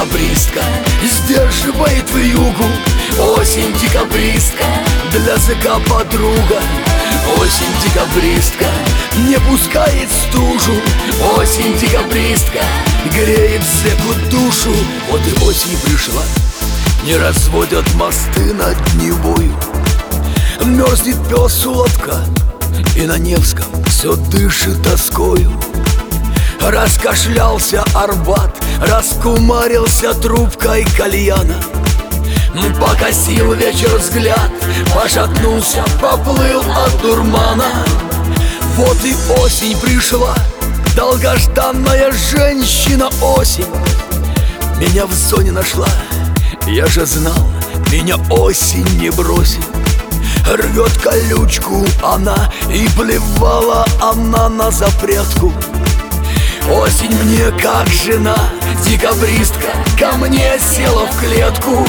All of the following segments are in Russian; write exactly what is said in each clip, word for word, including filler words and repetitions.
декабристка сдерживает вьюгу. Осень декабристка, для зэка подруга. Осень декабристка не пускает стужу. Осень декабристка греет зэку душу. Вот и осень пришла, не разводят мосты над Невою. Мерзнет пес у лотка, и на Невском все дышит тоскою. Раскашлялся Арбат, раскумарился трубкой кальяна. Покосил вечер взгляд, пошатнулся, поплыл от дурмана. Вот и осень пришла, долгожданная женщина осень. Меня в зоне нашла, я же знал, меня осень не бросит. Рвет колючку она, и плевала она на запретку. Осень мне как жена, декабристка ко мне села в клетку.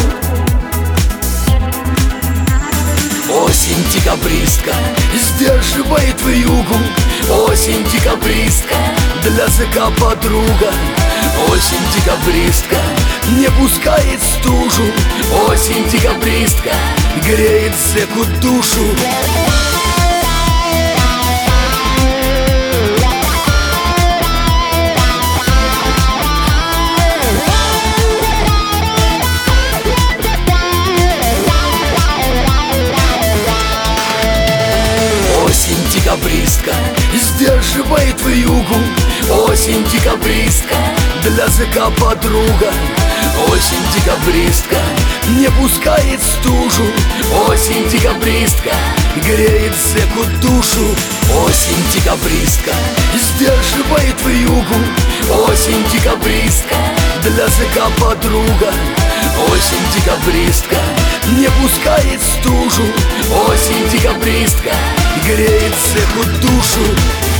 Осень декабристка сдерживает вьюгу. Осень декабристка, для зэка подруга. Осень декабристка не пускает стужу. Осень декабристка греет зэку душу. Осень декабристка сдерживает вьюгу. Осень декабристка, для зэка подруга. Осень декабристка не пускает стужу. Осень декабристка греет зэку душу. Осень декабристка сдерживает вьюгу. Осень декабристка, для зэка подруга. Осень декабристка не пускает стужу. Осень декабристка греет зэку душу.